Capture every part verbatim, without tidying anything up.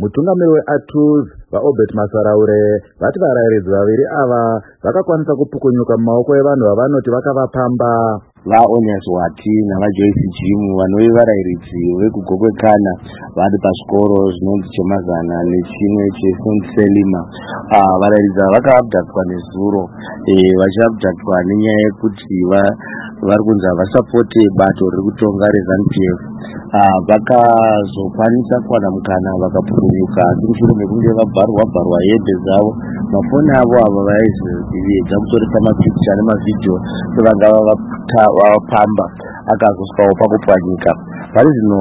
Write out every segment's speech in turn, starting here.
Mutungamiri weATUZ vaObert Masaraure vati varairidzi vaviri ava vakakwanisa kupukunyuka mumaoko evanhu vavanoti vakavapamba. VaOnias Wati navaJoyce Jimu vanove varairidzi vekugogwekana vari pazvikoro zvinonzi Chemazana nechimwe chinonzi Selima. Ah, varairidzi ava vakabhadhatswa nezuro vachabhadhatswa nenyaya yekuti vari kunzi havasapote bato riri kutonga reZANU-P F. Vakazokwanisa kuwana mukana vakapukunyuka asi mushure mekunge vabharwa bharwa hembe dzavo, mafoni avo ava vaizviedza kutoresa mapikicha nemavhidhiyo sevangava vapamba akazosvawo pakupwanyika. Vari zvino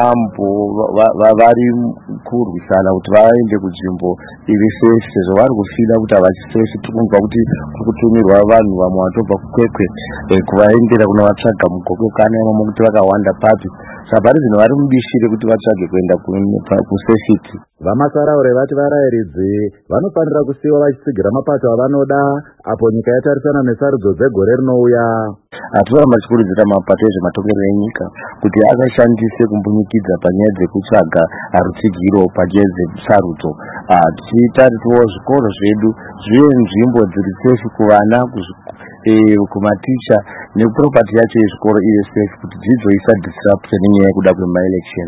vari kurwisana kuti vaende kunzvimbo iri sefi sezvo vari kufida kuti havasisefi. Tikumva kuti kutumirwa vanhu vamwe vatobva kukwekwe kuvaendera kunovatsvaga mugogwekana imomo kuti vakawanda papi. Saka vari zvino vari mubishi rekuti vatsvage kuenda kusefiti. VaMasaraure vati varairidzi vanofanira kusiyiwa vachitsigira mapato avanoda apo nyika yatarisana nesarudzo dzegore rinouya. Hatoramba tichikurudzira mapato ezvematongerero enyika kuti akashandise kumbunyikidza panyaya dzekutsvaga rutsigiro panyaya dzesarudzo. Tichitarisawo zvikoro zvedu zvive nzvimbo dziri sefi kuvana, kumaticha nepropati yacho yezvikoro ive sefi kuti dzidzo isadisrapta nenyaya yekuda kwemaelection.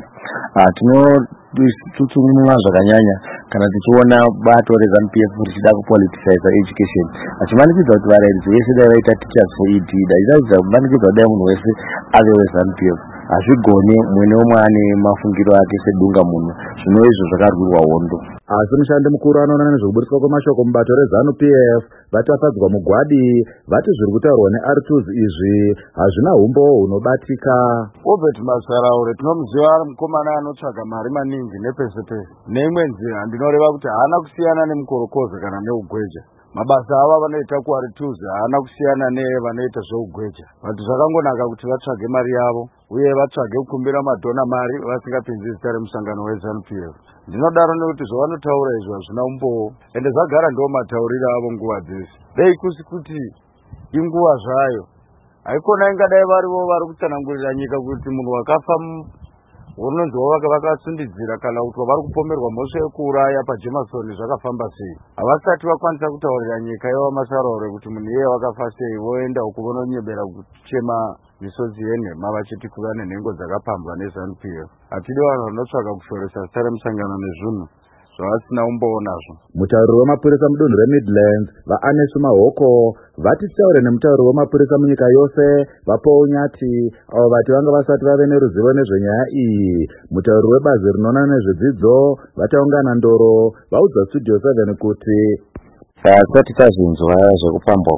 Tinotutsumwa zvakanyanya kana tichiona bato reZANU-P F richida kupoliticize education, achimanikidza kuti varairidzi vese dai vaita teachers for E D daisaidza kumanikidza dai munhu wese ave weZANU-P F. Hazvigone, mumwe neumwe ane mafungiro ake sedunga munhu. Zvino izvo zvakarwirwa hondo. Asi mushandi mukuru anoona nezvekubudiswa kwemashoko mubato reZANU-P F vatafadzwa mugwadi vati zviri kutaurwa neATUZ izvi hazvina umbo hunobatika. Obert Masaraure tinomuziva ari mukomana anotsvaga mari maningi nepese pese. Neimwe nzira ndinoreva kuti haana kusiyana nemukorokoza kana neugweja. Mabasa ava vanoita kuATUZ haana kusiyana nevanoita zveugweja. Vantu zvakangonaka kuti vatsvage mari yavo uye vatsvage kukumbira madhona mari vasingapinzi zita remusangano weZANU-P F. Ndinodaro nekuti zvavanotaura izvo hazvina umbowo ende zvagara ndo matauriro avo nguva dzese. Dei kusi kuti inguva zvayo haikona ingadai varivo vari kutsanangurira nyika kuti munhu wakafa unonzi wavaka vakasundidzira kana kuti vari kupomerwa mhosva yekuuraya paJemasoni zvakafamba sei. Havasati vakwanisa kutaurira nyika yevaMasaraure kuti munhu iye wakafa sei, voenda uku vononyebera kuchema misodzi yenhema vachiti kuva nenhengo dzakapambwa neZANU-P F. Hatidi vanhu vanotsvaga kushoresa zita remusangano nezvunhu zvavasina umbowo nazvo. Mutauriri wemapurisa mudunhu reMidlands vaAnesu Mahoko vati titaure nemutauriri wemapurisa munyika yose vaPaul Nyati avo vati vanga vasati vave neruzivo nezvenyaya iyi. Mutauriri webazi rinoona nezvedzidzo vataungana ndoro vaudza Studio seven kuti tasati tazvinzwa zvekupambwa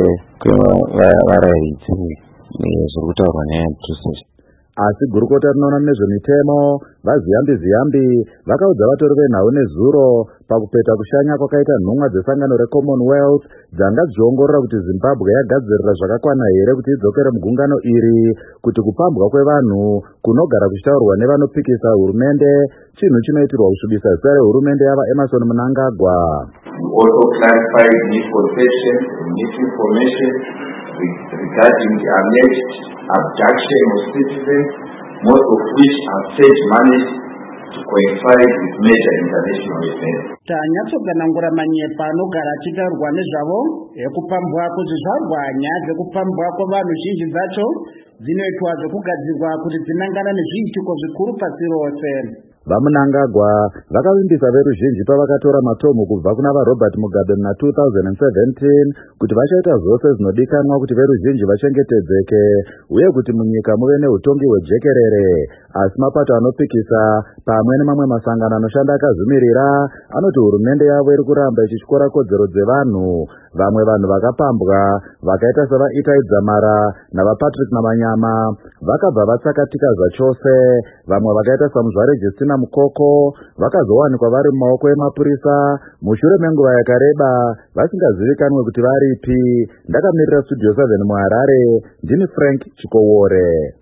kwevarairidzi zviri kutaurwa neATUZ. Asi gurukota rinoona nezvemitemo vaZiyambi Ziyambi vakaudza vatori venhau nezuro pakupeta kushanya kwakaita nhumwa dzesangano reCommonwealth dzanga dzichiongorora kuti Zimbabwe yagadzirira zvakakwana here kuti idzokere mugungano iri, kuti kupambwa kwevanhu kunogara kuchitaurwa nevanopikisa hurumende chinhu chinoitirwa kusvibisa zita rehurumende yava Emmerson Mnangagwa. Also clarified misconception and misinformation regarding the alleged abduction of citizens, most of which are state managed to coincide with major international events. Tanyatsoganangura manyepa anogara achitaurwa nezvavo ekupambwa kuzvizvarwa nyaya dzekupambwa kwavanhu zhinji dzacho dzinoitwa zvekugadzirwa kuti dzinangana nezviitiko zvikuru pasi rose. VaMnangagwa vakavimbisa veruzhinji pavakatora matomu kubva kuna vaRobert Mugabe muna two thousand seventeen kuti vachaita zvose zvinodikanwa kuti veruzhinji vachengetedzeke uye kuti munyika muve neutongi hwejekerere. Asi mapato anopikisa pamwe nemamwe masangano anoshanda akazvimirira anoti hurumende yavo iri kuramba ichityora kodzero dzevanhu. Vamwe vanhu vakapambwa vakaita sevaItai Dzamara navaPatrick Navanyama vakabva vatsakatika zvachose. Vamwe vakaita samuzvare Justina Mukoko vakazowanikwa vari mumaoko emapurisa mushure menguva yakareba vasingazivikanwe kuti varipi. Ndakamirira Studio seven muHarare, ndini Frank Chikowore.